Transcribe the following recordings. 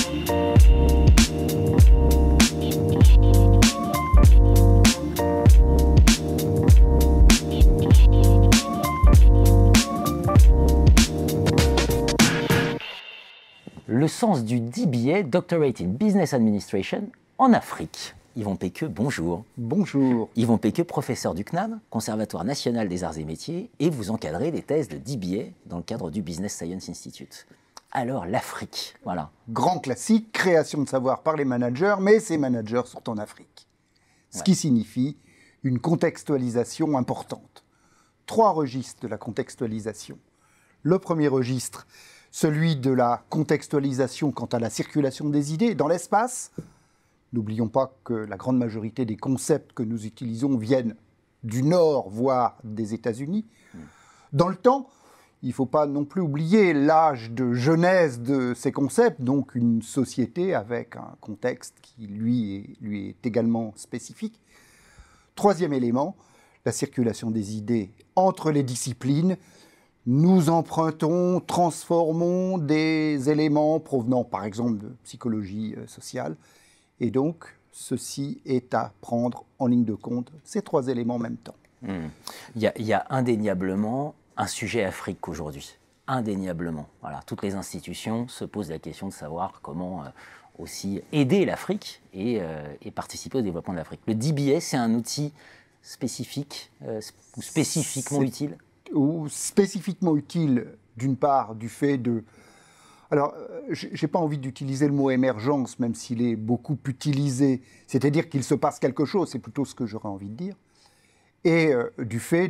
Le sens du DBA, Doctorate in Business Administration, en Afrique. Yvon Pecqueux, bonjour. Bonjour. Yvon Pecqueux, professeur du CNAM, Conservatoire national des arts et métiers, et vous encadrez des thèses de DBA dans le cadre du Business Science Institute. Alors, l'Afrique, voilà. Grand classique, création de savoir par les managers, mais ces managers sont en Afrique. Ce qui signifie une contextualisation importante. 3 registres de la contextualisation. Le premier registre, celui de la contextualisation quant à la circulation des idées dans l'espace. N'oublions pas que la grande majorité des concepts que nous utilisons viennent du Nord, voire des États-Unis. Dans le temps, il ne faut pas non plus oublier l'âge de genèse de ces concepts, donc une société avec un contexte qui, lui est également spécifique. Troisième élément, la circulation des idées entre les disciplines. Nous empruntons, transformons des éléments provenant, par exemple, de psychologie sociale. Et donc, ceci est à prendre en ligne de compte, ces 3 éléments en même temps. Il y a indéniablement un sujet Afrique aujourd'hui. Indéniablement. Voilà, toutes les institutions se posent la question de savoir comment aussi aider l'Afrique et participer au développement de l'Afrique. Le DBA, c'est un outil spécifique ou spécifiquement utile ? Ou spécifiquement utile, d'une part, du fait de... Alors, je n'ai pas envie d'utiliser le mot émergence, même s'il est beaucoup utilisé. C'est-à-dire qu'il se passe quelque chose, c'est plutôt ce que j'aurais envie de dire. Et du fait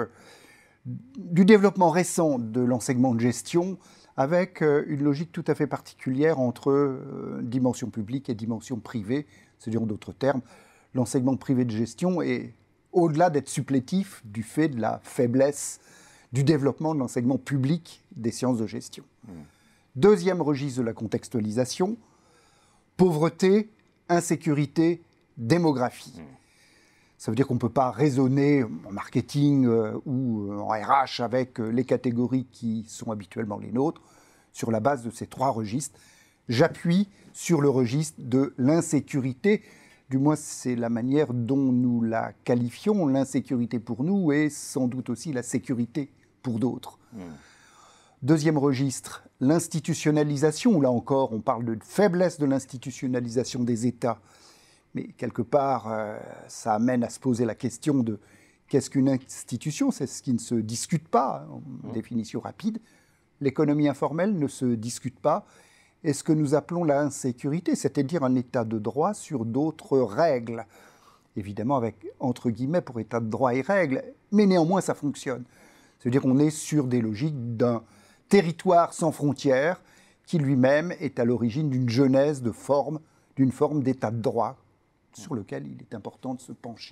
du développement récent de l'enseignement de gestion, avec une logique tout à fait particulière entre dimension publique et dimension privée. C'est-à-dire, en d'autres termes, l'enseignement privé de gestion est, au-delà d'être supplétif, du fait de la faiblesse du développement de l'enseignement public des sciences de gestion. Deuxième registre de la contextualisation, pauvreté, insécurité, démographie. Ça veut dire qu'on ne peut pas raisonner en marketing ou en RH avec les catégories qui sont habituellement les nôtres. Sur la base de ces 3 registres, j'appuie sur le registre de l'insécurité. Du moins, c'est la manière dont nous la qualifions. L'insécurité pour nous est sans doute aussi la sécurité pour d'autres. Deuxième registre, l'institutionnalisation. Là encore, on parle de faiblesse de l'institutionnalisation des États. Mais quelque part, ça amène à se poser la question de qu'est-ce qu'une institution ? C'est ce qui ne se discute pas, en définition rapide. L'économie informelle ne se discute pas. Et ce que nous appelons l'insécurité, c'est-à-dire un état de droit sur d'autres règles. Évidemment, avec, entre guillemets, pour état de droit et règles, mais néanmoins, ça fonctionne. C'est-à-dire qu'on est sur des logiques d'un territoire sans frontières qui lui-même est à l'origine d'une genèse d'une forme d'état de droit sur lequel il est important de se pencher.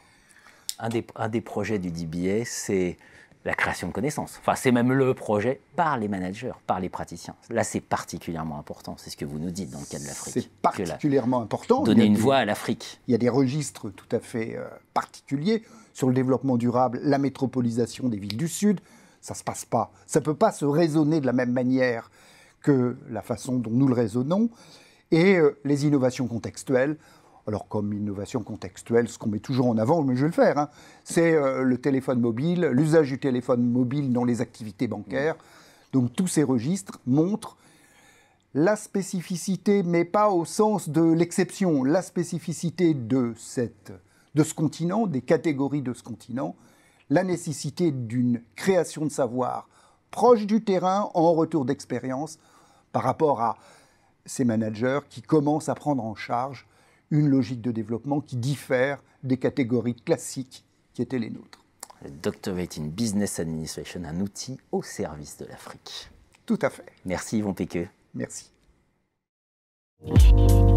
Un des projets du DBA, c'est la création de connaissances. Enfin, c'est même le projet par les managers, par les praticiens. Là, c'est particulièrement important. C'est ce que vous nous dites dans le cas de l'Afrique. C'est particulièrement important. Donner une voix à l'Afrique. Il y a des registres tout à fait particuliers sur le développement durable, la métropolisation des villes du Sud. Ça ne se passe pas. Ça ne peut pas se raisonner de la même manière que la façon dont nous le raisonnons. Et les innovations contextuelles. Alors, comme innovation contextuelle, ce qu'on met toujours en avant, mais je vais le faire, c'est le téléphone mobile, l'usage du téléphone mobile dans les activités bancaires. Donc, tous ces registres montrent la spécificité, mais pas au sens de l'exception, la spécificité de ce continent, des catégories de ce continent, la nécessité d'une création de savoir proche du terrain en retour d'expérience par rapport à ces managers qui commencent à prendre en charge une logique de développement qui diffère des catégories classiques qui étaient les nôtres. Le Doctorate in Business Administration, un outil au service de l'Afrique. Tout à fait. Merci Yvon Pecqueux. Merci.